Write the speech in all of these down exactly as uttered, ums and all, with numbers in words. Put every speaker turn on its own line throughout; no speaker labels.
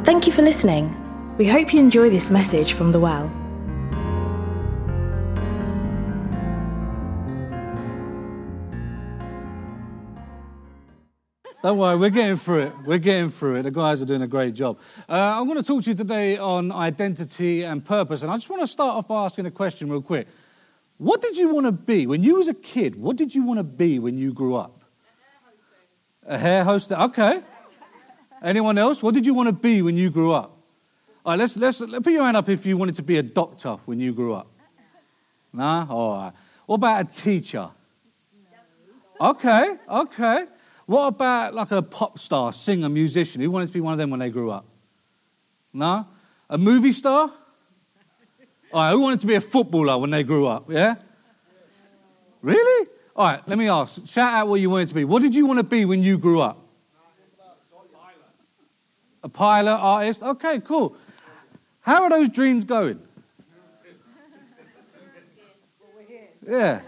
Thank you for listening. We hope you enjoy this message from The Well.
Don't worry, we're getting through it. We're getting through it. The guys are doing a great job. Uh, I'm going to talk to you today on identity and purpose. And I just want to start off by asking a question real quick. What did you want to be? When you was a kid, what did you want to be when you grew up? A hair hostess. A hair hostess. Okay. Anyone else? What did you want to be when you grew up? All right, let's, let's, let's put your hand up if you wanted to be a doctor when you grew up. Nah? All right. What about a teacher? Okay, okay. What about like a pop star, singer, musician? Who wanted to be one of them when they grew up? No? A movie star? All right, who wanted to be a footballer when they grew up, yeah? Really? All right, let me ask. Shout out what you wanted to be. What did you want to be when you grew up? A pilot, artist? Okay, cool. How are those dreams going? Yeah.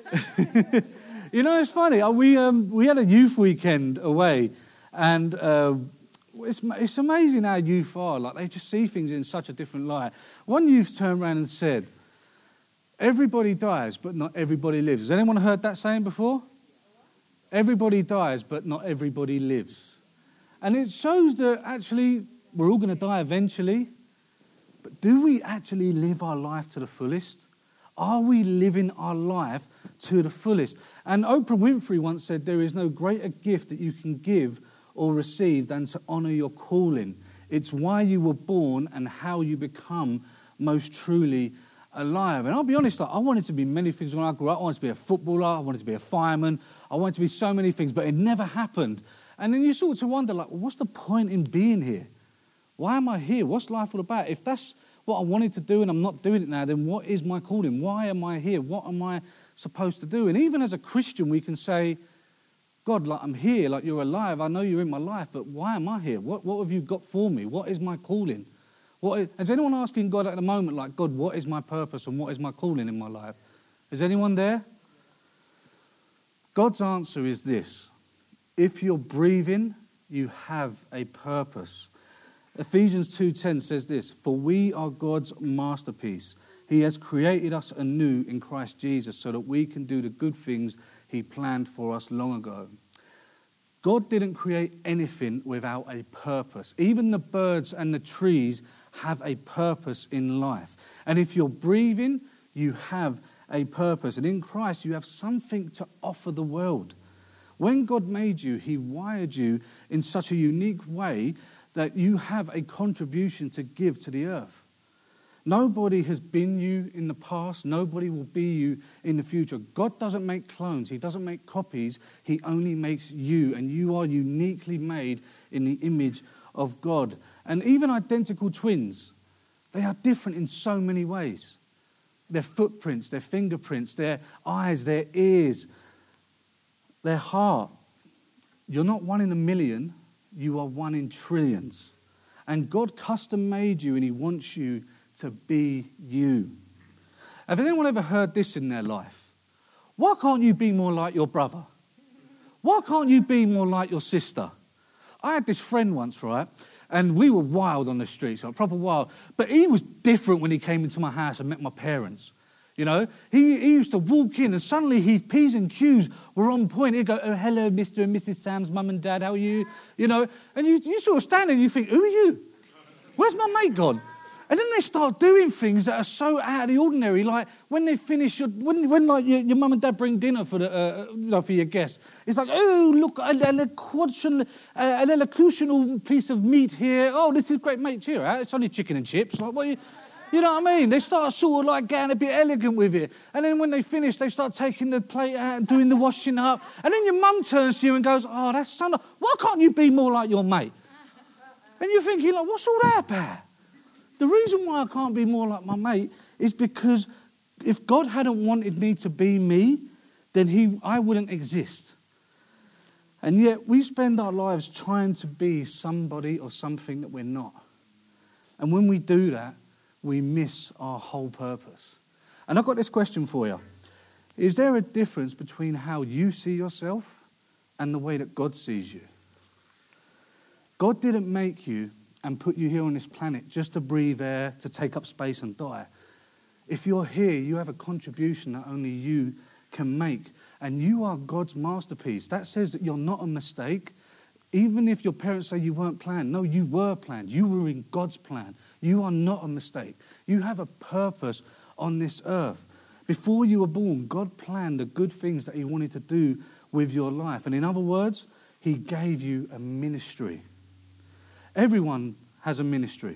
You know, it's funny. We um, we had a youth weekend away, and uh, it's it's amazing how youth are. Like, they just see things in such a different light. One youth turned around and said, "Everybody dies, but not everybody lives." Has anyone heard that saying before? Everybody dies, but not everybody lives. And it shows that actually we're all going to die eventually, but do we actually live our life to the fullest? Are we living our life to the fullest? And Oprah Winfrey once said, there is no greater gift that you can give or receive than to honour your calling. It's why you were born and how you become most truly alive. And I'll be honest, like, I wanted to be many things when I grew up. I wanted to be a footballer, I wanted to be a fireman, I wanted to be so many things, but it never happened. And then you sort of wonder, like, well, what's the point in being here? Why am I here? What's life all about? If that's what I wanted to do and I'm not doing it now, then what is my calling? Why am I here? What am I supposed to do? And even as a Christian, we can say, God, like, I'm here, like, you're alive. I know you're in my life, but why am I here? What, what have you got for me? What is my calling? What is, is anyone asking God at the moment, like, God, what is my purpose and what is my calling in my life? Is anyone there? God's answer is this. If you're breathing, you have a purpose. Ephesians two ten says this, for we are God's masterpiece. He has created us anew in Christ Jesus so that we can do the good things he planned for us long ago. God didn't create anything without a purpose. Even the birds and the trees have a purpose in life. And if you're breathing, you have a purpose. And in Christ, you have something to offer the world. When God made you, he wired you in such a unique way that you have a contribution to give to the earth. Nobody has been you in the past. Nobody will be you in the future. God doesn't make clones. He doesn't make copies. He only makes you, and you are uniquely made in the image of God. And even identical twins, they are different in so many ways. Their footprints, their fingerprints, their eyes, their ears, their heart. You're not one in a million. You are one in trillions. And God custom made you and he wants you to be you. Have anyone ever heard this in their life? Why can't you be more like your brother? Why can't you be more like your sister? I had this friend once, right? And we were wild on the streets, like proper wild. But he was different when he came into my house and met my parents. You know, he, he used to walk in and suddenly his P's and Q's were on point. He'd go, oh, hello, Mister and Missus Sam's mum and dad, how are you? You know, and you, you sort of stand there and you think, who are you? Where's my mate gone? And then they start doing things that are so out of the ordinary, like when they finish, your, when, when like your, your mum and dad bring dinner for the uh, you know, for your guests, it's like, oh, look, an elocution, an elocutional piece of meat here. Oh, this is great, mate, cheer out. It's only chicken and chips. Like, what are you... You know what I mean? They start sort of like getting a bit elegant with it. And then when they finish, they start taking the plate out and doing the washing up. And then your mum turns to you and goes, oh, that's son of... Why can't you be more like your mate? And you're thinking, like, what's all that about? The reason why I can't be more like my mate is because if God hadn't wanted me to be me, then he, I wouldn't exist. And yet we spend our lives trying to be somebody or something that we're not. And when we do that, we miss our whole purpose. And I've got this question for you. Is there a difference between how you see yourself and the way that God sees you? God didn't make you and put you here on this planet just to breathe air, to take up space and die. If you're here, you have a contribution that only you can make. And you are God's masterpiece. That says that you're not a mistake. Even if your parents say you weren't planned, no, you were planned. You were in God's plan. You are not a mistake. You have a purpose on this earth. Before you were born, God planned the good things that he wanted to do with your life. And in other words, he gave you a ministry. Everyone has a ministry.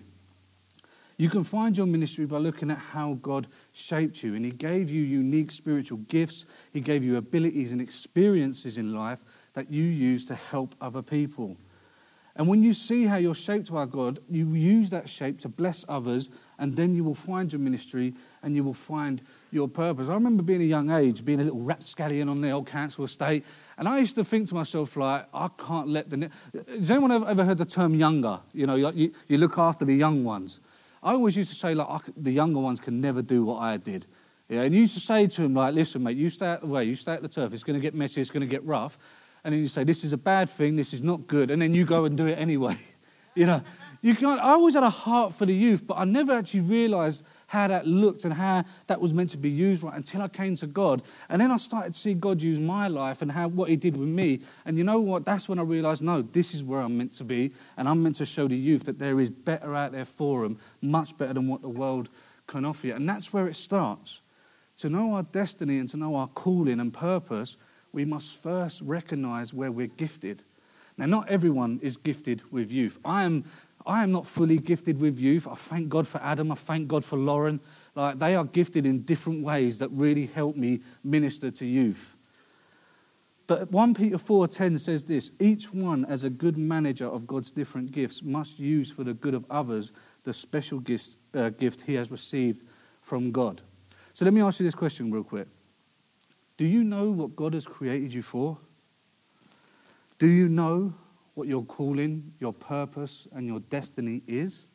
You can find your ministry by looking at how God shaped you. And he gave you unique spiritual gifts. He gave you abilities and experiences in life that you use to help other people. And when you see how you're shaped by God, you use that shape to bless others, and then you will find your ministry and you will find your purpose. I remember being a young age, being a little rapscallion on the old council estate, and I used to think to myself, like, I can't let the... Has anyone ever, ever heard the term younger? You know, you, you look after the young ones. I always used to say, like, I, the younger ones can never do what I did. Yeah, and you used to say to them, like, listen, mate, you stay out the way, you stay at the turf, it's going to get messy, it's going to get rough. And then you say, this is a bad thing, this is not good, and then you go and do it anyway. You know, you can't. I always had a heart for the youth, but I never actually realised how that looked and how that was meant to be used right until I came to God. And then I started to see God use my life and how what he did with me. And you know what? That's when I realised, no, this is where I'm meant to be, and I'm meant to show the youth that there is better out there for them, much better than what the world can offer you. And that's where it starts. To know our destiny and to know our calling and purpose, we must first recognise where we're gifted. Now, not everyone is gifted with youth. I am I am not fully gifted with youth. I thank God for Adam. I thank God for Lauren. Like, they are gifted in different ways that really help me minister to youth. But First Peter four ten says this, each one as a good manager of God's different gifts must use for the good of others the special gift, uh, gift he has received from God. So let me ask you this question real quick. Do you know what God has created you for? Do you know what your calling, your purpose, and your destiny is?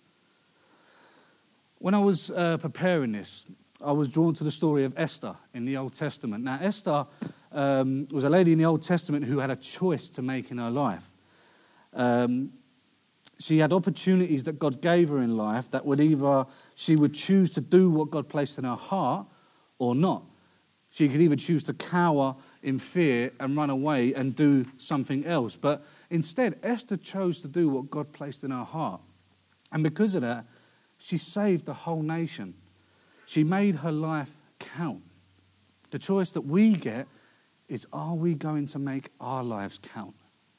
When I was uh, preparing this, I was drawn to the story of Esther in the Old Testament. Now, Esther um, was a lady in the Old Testament who had a choice to make in her life. Um, she had opportunities that God gave her in life that would either, she would choose to do what God placed in her heart or not. She could either choose to cower in fear and run away and do something else. But instead, Esther chose to do what God placed in her heart. And because of that, she saved the whole nation. She made her life count. The choice that we get is, are we going to make our lives count?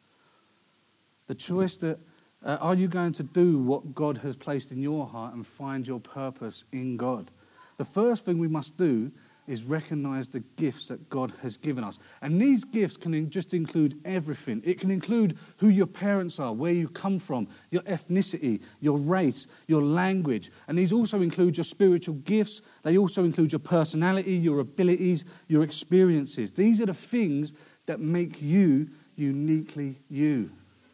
The choice that, uh, are you going to do what God has placed in your heart and find your purpose in God? The first thing we must do is recognize the gifts that God has given us. And these gifts can just include everything. It can include who your parents are, where you come from, your ethnicity, your race, your language. And these also include your spiritual gifts. They also include your personality, your abilities, your experiences. These are the things that make you uniquely you.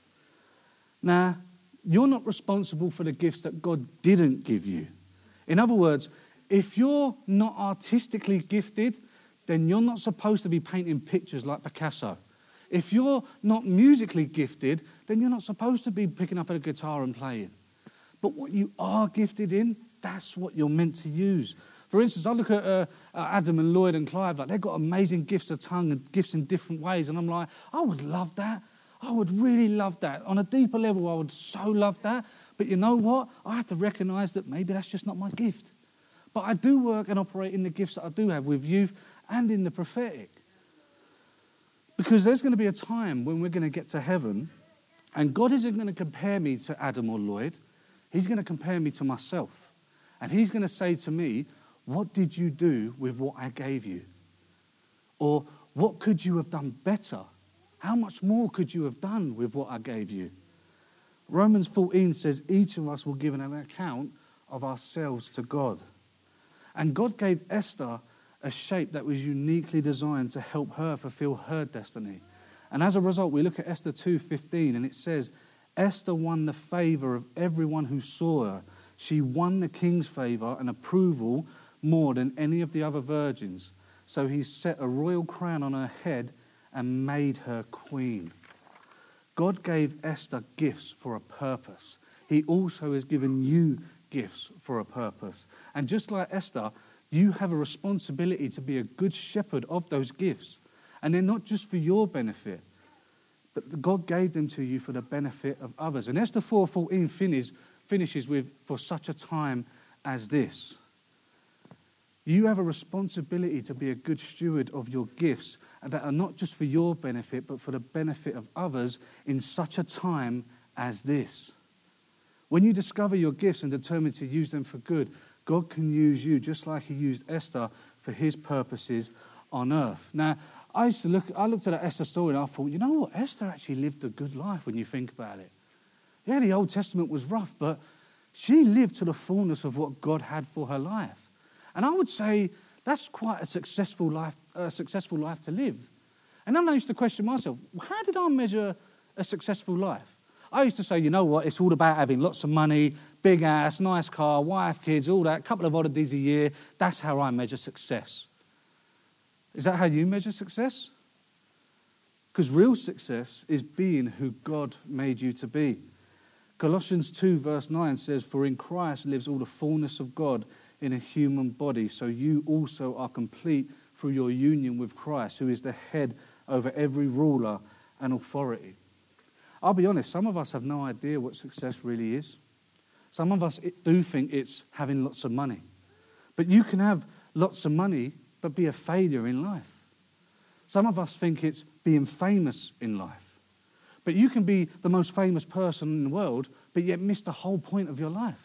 Now, you're not responsible for the gifts that God didn't give you. In other words, if you're not artistically gifted, then you're not supposed to be painting pictures like Picasso. If you're not musically gifted, then you're not supposed to be picking up a guitar and playing. But what you are gifted in, that's what you're meant to use. For instance, I look at uh, Adam and Lloyd and Clive, like they've got amazing gifts of tongue and gifts in different ways, and I'm like, I would love that. I would really love that. On a deeper level, I would so love that. But you know what? I have to recognise that maybe that's just not my gift. But I do work and operate in the gifts that I do have with youth and in the prophetic. Because there's going to be a time when we're going to get to heaven and God isn't going to compare me to Adam or Lloyd. He's going to compare me to myself. And he's going to say to me, what did you do with what I gave you? Or what could you have done better? How much more could you have done with what I gave you? Romans fourteen says each of us will give an account of ourselves to God. And God gave Esther a shape that was uniquely designed to help her fulfill her destiny. And as a result, we look at Esther two fifteen, and it says, Esther won the favor of everyone who saw her. She won the king's favor and approval more than any of the other virgins. So he set a royal crown on her head and made her queen. God gave Esther gifts for a purpose. He also has given you gifts for a purpose. And just like Esther, you have a responsibility to be a good shepherd of those gifts. And they're not just for your benefit, but God gave them to you for the benefit of others. And Esther four fourteen finish, finishes with, for such a time as this. You have a responsibility to be a good steward of your gifts that are not just for your benefit, but for the benefit of others in such a time as this. When you discover your gifts and determine to use them for good, God can use you just like he used Esther for his purposes on earth. Now, I used to look, I looked at that Esther story and I thought, you know what? Esther actually lived a good life when you think about it. Yeah, the Old Testament was rough, but she lived to the fullness of what God had for her life. And I would say that's quite a successful life, a successful life to live. And then I used to question myself, how did I measure a successful life? I used to say, you know what, it's all about having lots of money, big house, nice car, wife, kids, all that, a couple of holidays a year. That's how I measure success. Is that how you measure success? Because real success is being who God made you to be. Colossians two verse nine says, for in Christ lives all the fullness of God in a human body, so you also are complete through your union with Christ, who is the head over every ruler and authority. I'll be honest, some of us have no idea what success really is. Some of us do think it's having lots of money. But you can have lots of money, but be a failure in life. Some of us think it's being famous in life. But you can be the most famous person in the world, but yet miss the whole point of your life.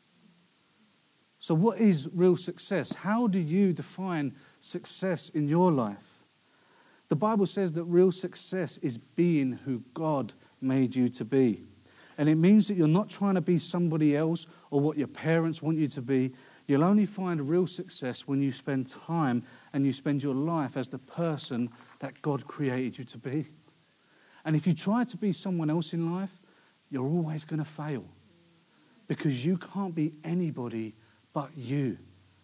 So what is real success? How do you define success in your life? The Bible says that real success is being who God made you to be. And it means that you're not trying to be somebody else or what your parents want you to be. You'll only find real success when you spend time and you spend your life as the person that God created you to be. And if you try to be someone else in life, you're always going to fail. Because you can't be anybody but you.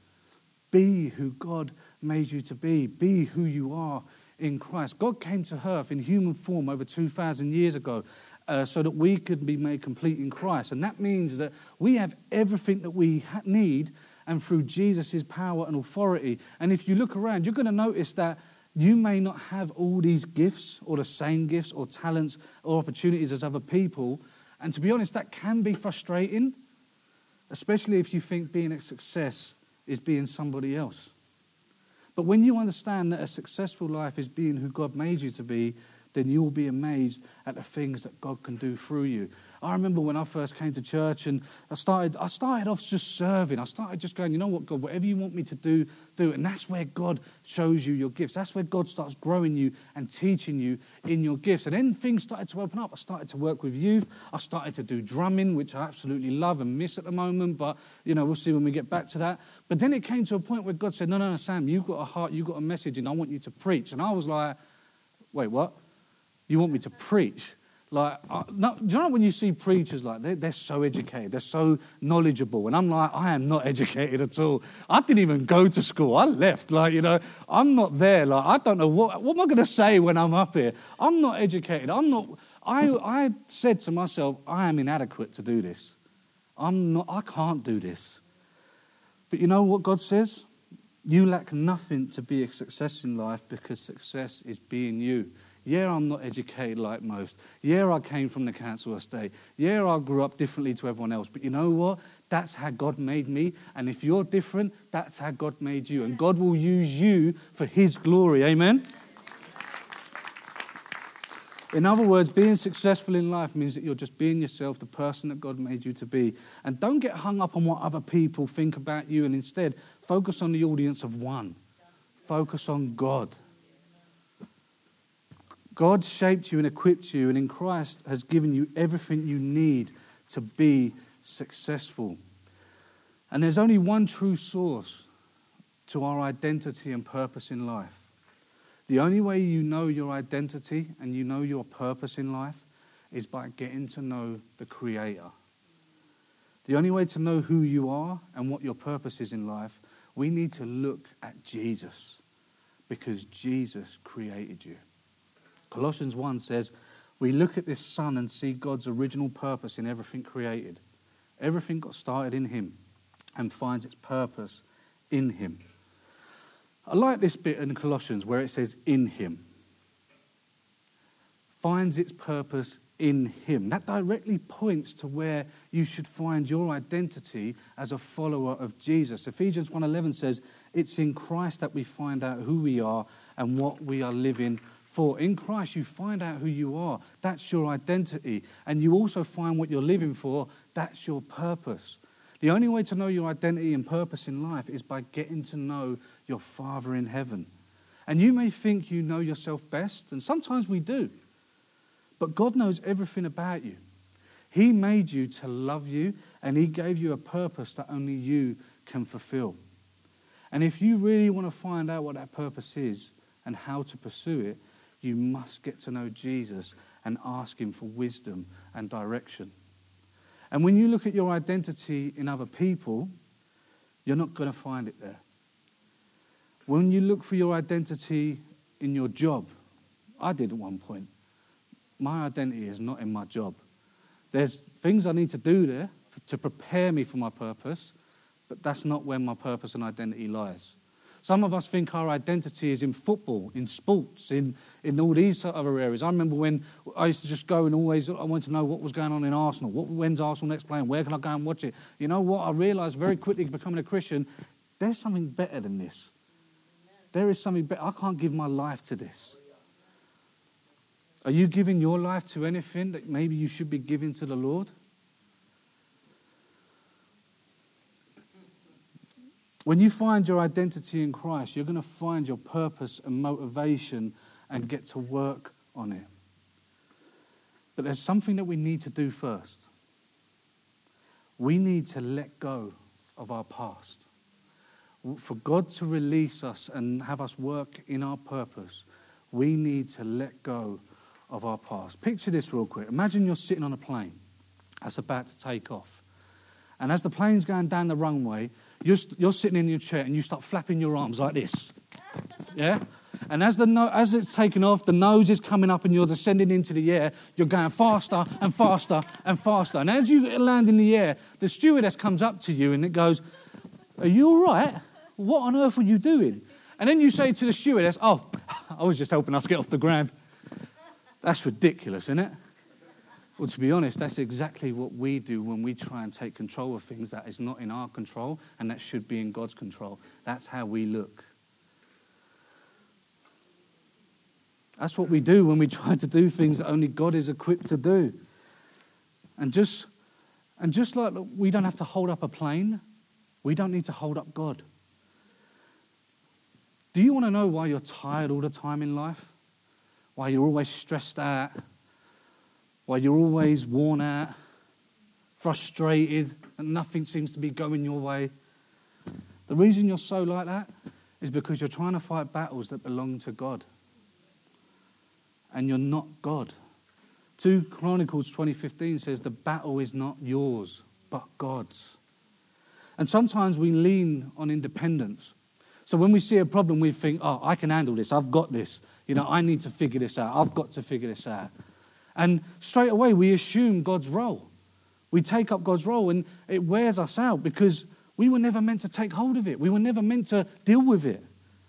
Be who God made you to be. Be who you are in Christ. God came to earth in human form over two thousand years ago uh, so that we could be made complete in Christ. And that means that we have everything that we ha- need and through Jesus' power and authority. And if you look around, you're going to notice that you may not have all these gifts or the same gifts or talents or opportunities as other people. And to be honest, that can be frustrating, especially if you think being a success is being somebody else. But when you understand that a successful life is being who God made you to be, then you will be amazed at the things that God can do through you. I remember when I first came to church and I started I started off just serving. I started just going, you know what, God, whatever you want me to do, do it. And that's where God shows you your gifts. That's where God starts growing you and teaching you in your gifts. And then things started to open up. I started to work with youth. I started to do drumming, which I absolutely love and miss at the moment. But, you know, we'll see when we get back to that. But then it came to a point where God said, no, no, no, Sam, you've got a heart, you've got a message, and I want you to preach. And I was like, wait, what? You want me to preach? Like, uh, no, do you know when you see preachers like they're, they're so educated, they're so knowledgeable, and I'm like, I am not educated at all. I didn't even go to school. I left. Like, you know, I'm not there. Like, I don't know what what am I going to say when I'm up here. I'm not educated. I'm not. I I said to myself, I am inadequate to do this. I'm not. I can't do this. But you know what God says? You lack nothing to be a success in life because success is being you. Yeah, I'm not educated like most. Yeah, I came from the council estate. Yeah, I grew up differently to everyone else. But you know what? That's how God made me. And if you're different, that's how God made you. And God will use you for his glory. Amen? In other words, being successful in life means that you're just being yourself, the person that God made you to be. And don't get hung up on what other people think about you. And instead, focus on the audience of one. Focus on God. God shaped you and equipped you, and in Christ has given you everything you need to be successful. And there's only one true source to our identity and purpose in life. The only way you know your identity and you know your purpose in life is by getting to know the Creator. The only way to know who you are and what your purpose is in life, we need to look at Jesus, because Jesus created you. Colossians one says, we look at this Son and see God's original purpose in everything created. Everything got started in him and finds its purpose in him. I like this bit in Colossians where it says in him. Finds its purpose in him. That directly points to where you should find your identity as a follower of Jesus. Ephesians one eleven says, it's in Christ that we find out who we are and what we are living for. In Christ, you find out who you are. That's your identity. And you also find what you're living for. That's your purpose. The only way to know your identity and purpose in life is by getting to know your Father in heaven. And you may think you know yourself best, and sometimes we do. But God knows everything about you. He made you to love you, and he gave you a purpose that only you can fulfill. And if you really want to find out what that purpose is and how to pursue it, you must get to know Jesus and ask him for wisdom and direction. And when you look at your identity in other people, you're not going to find it there. When you look for your identity in your job, I did at one point. My identity is not in my job. There's things I need to do there to prepare me for my purpose, but that's not where my purpose and identity lies. Some of us think our identity is in football, in sports, in, in all these other areas. I remember when I used to just go and always, I wanted to know what was going on in Arsenal. What, when's Arsenal next playing? Where can I go and watch it? You know what? I realised very quickly becoming a Christian, there's something better than this. There is something better. I can't give my life to this. Are you giving your life to anything that maybe you should be giving to the Lord? When you find your identity in Christ, you're going to find your purpose and motivation and get to work on it. But there's something that we need to do first. We need to let go of our past. For God to release us and have us work in our purpose, we need to let go of our past. Picture this real quick. Imagine you're sitting on a plane that's about to take off. And as the plane's going down the runway, you're, you're sitting in your chair and you start flapping your arms like this. Yeah? And as the no, as it's taking off, the nose is coming up and you're descending into the air. You're going faster and faster and faster. And as you land in the air, the stewardess comes up to you and it goes, "Are you all right? What on earth were you doing?" And then you say to the stewardess, "Oh, I was just helping us get off the ground." That's ridiculous, isn't it? Well, to be honest, that's exactly what we do when we try and take control of things that is not in our control and that should be in God's control. That's how we look. That's what we do when we try to do things that only God is equipped to do. And just, and just like we don't have to hold up a plane, we don't need to hold up God. Do you want to know why you're tired all the time in life? Why you're always stressed out? Why you're always worn out, frustrated, and nothing seems to be going your way? The reason you're so like that is because you're trying to fight battles that belong to God. And you're not God. Second Chronicles twenty fifteen says the battle is not yours, but God's. And sometimes we lean on independence. So when we see a problem, we think, "Oh, I can handle this. I've got this. You know, I need to figure this out. I've got to figure this out." And straight away, we assume God's role. We take up God's role, and it wears us out because we were never meant to take hold of it. We were never meant to deal with it.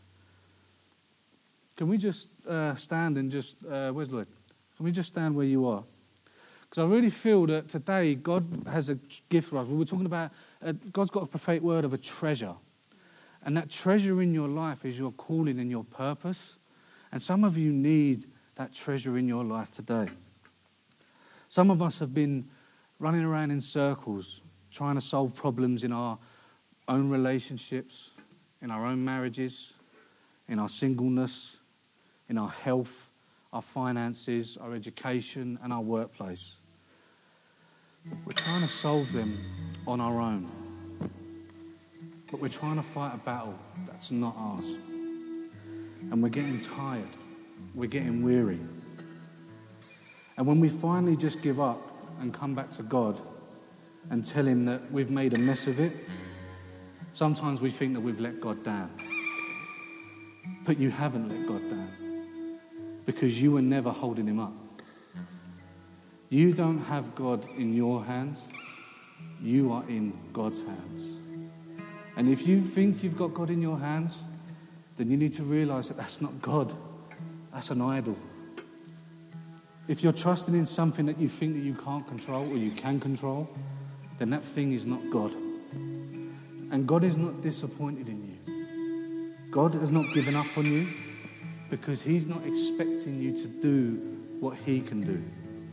Can we just uh, stand and just, uh, where's Lloyd? Can we just stand where you are? Because I really feel that today God has a gift for us. We were talking about, uh, God's got a prophetic word of a treasure. And that treasure in your life is your calling and your purpose. And some of you need that treasure in your life today. Some of us have been running around in circles, trying to solve problems in our own relationships, in our own marriages, in our singleness, in our health, our finances, our education, and our workplace. We're trying to solve them on our own. But we're trying to fight a battle that's not ours. And we're getting tired. We're getting weary. And when we finally just give up and come back to God and tell him that we've made a mess of it, sometimes we think that we've let God down. But you haven't let God down because you were never holding him up. You don't have God in your hands. you are in God's hands. And if you think you've got God in your hands, then you need to realize that that's not God. That's an idol. If you're trusting in something that you think that you can't control or you can control, then that thing is not God. And God is not disappointed in you. God has not given up on you because he's not expecting you to do what he can do.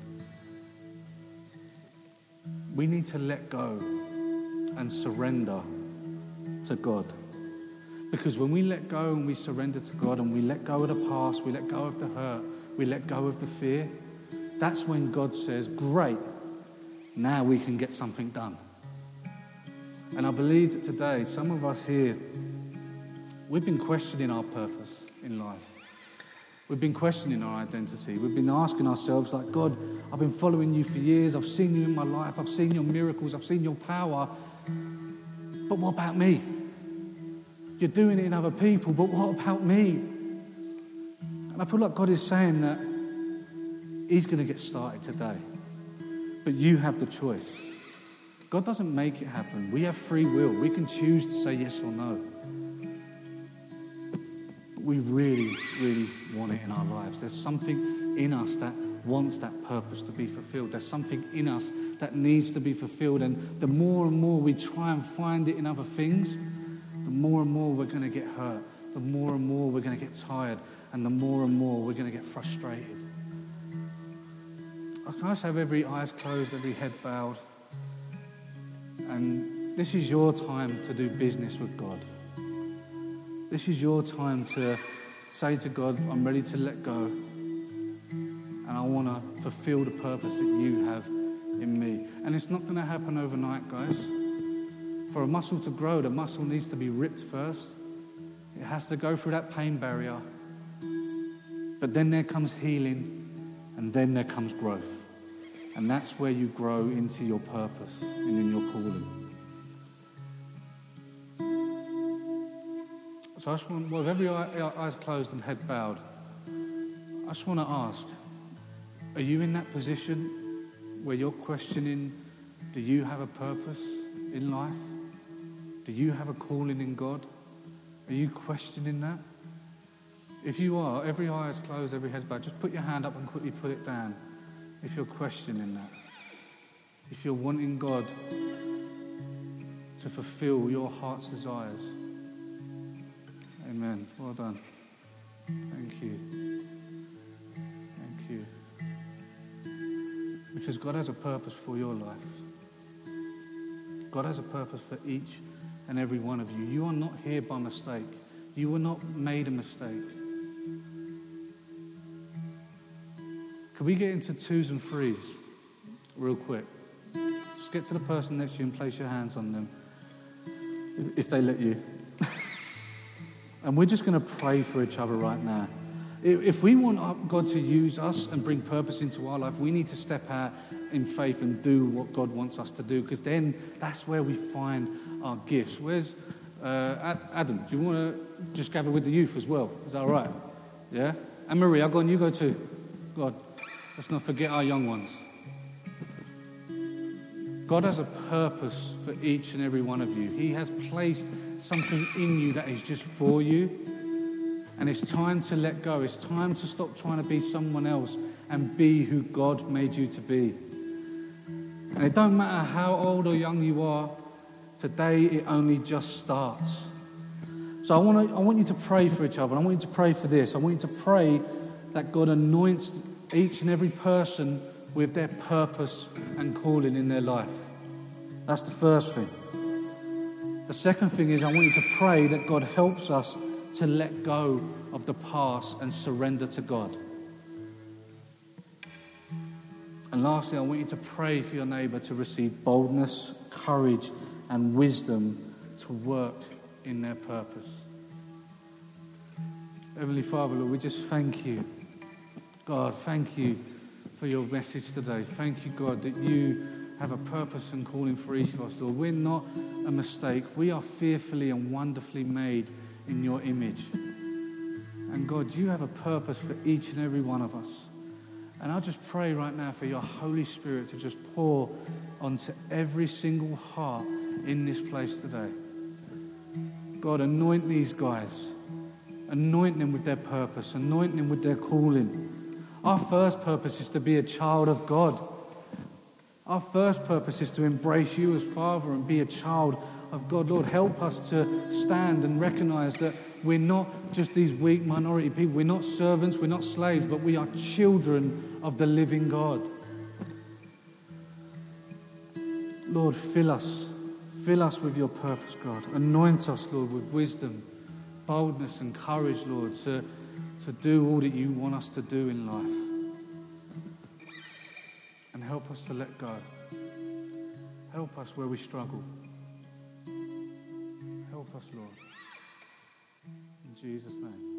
We need to let go and surrender to God. Because when we let go and we surrender to God and we let go of the past, we let go of the hurt, we let go of the fear, that's when God says, great, now we can get something done. And I believe that today, some of us here, we've been questioning our purpose in life. We've been questioning our identity. We've been asking ourselves, like, God, I've been following you for years. I've seen you in my life. I've seen your miracles. I've seen your power. But what about me? You're doing it in other people, but what about me? And I feel like God is saying that he's going to get started today. But you have the choice. God doesn't make it happen. We have free will. We can choose to say yes or no. But we really, really want it in our lives. There's something in us that wants that purpose to be fulfilled. There's something in us that needs to be fulfilled. And the more and more we try and find it in other things, the more and more we're going to get hurt. The more and more we're going to get tired. And the more and more we're going to get frustrated. I can just have every eyes closed, every head bowed. And this is your time to do business with God. This is your time to say to God, I'm ready to let go. And I want to fulfill the purpose that you have in me. And it's not going to happen overnight, guys. For a muscle to grow, the muscle needs to be ripped first. It has to go through that pain barrier. But then there comes healing, and then there comes growth. And that's where you grow into your purpose and in your calling. So I just want, well, with every eye, eyes closed and head bowed, I just want to ask, are you in that position where you're questioning, do you have a purpose in life? Do you have a calling in God? Are you questioning that? If you are, every eye is closed, every head's bowed, just put your hand up and quickly put it down. If you're questioning that, if you're wanting God to fulfill your heart's desires. Amen. Well done. Thank you. Thank you. Because God has a purpose for your life. God has a purpose for each and every one of you. You are not here by mistake. You were not made a mistake. Can we get into twos and threes real quick? Just get to the person next to you and place your hands on them, if they let you. And we're just going to pray for each other right now. If we want God to use us and bring purpose into our life, we need to step out in faith and do what God wants us to do, because then that's where we find our gifts. Where's uh, Adam? Do you want to just gather with the youth as well? Is that all right? Yeah? And Maria, go on, you go too. God. Let's not forget our young ones. God has a purpose for each and every one of you. He has placed something in you that is just for you. And it's time to let go. It's time to stop trying to be someone else and be who God made you to be. And it don't matter how old or young you are, today it only just starts. So I want to, I want you to pray for each other. I want you to pray for this. I want you to pray that God anoints each and every person with their purpose and calling in their life. That's the first thing. The second thing is I want you to pray that God helps us to let go of the past and surrender to God. And lastly, I want you to pray for your neighbour to receive boldness, courage, and wisdom to work in their purpose. Heavenly Father, Lord, we just thank you. God, thank you for your message today. Thank you, God, that you have a purpose and calling for each of us, Lord. We're not a mistake. We are fearfully and wonderfully made in your image. And God, you have a purpose for each and every one of us. And I just pray right now for your Holy Spirit to just pour onto every single heart in this place today. God, anoint these guys. Anoint them with their purpose. Anoint them with their calling. Our first purpose is to be a child of God. Our first purpose is to embrace you as Father and be a child of God. Lord, help us to stand and recognize that we're not just these weak minority people. We're not servants, we're not slaves, but we are children of the living God. Lord, fill us. Fill us with your purpose, God. Anoint us, Lord, with wisdom, boldness and courage, Lord, to, to do all that you want us to do in life. And help us to let go. Help us where we struggle. Help us, Lord. In Jesus' name.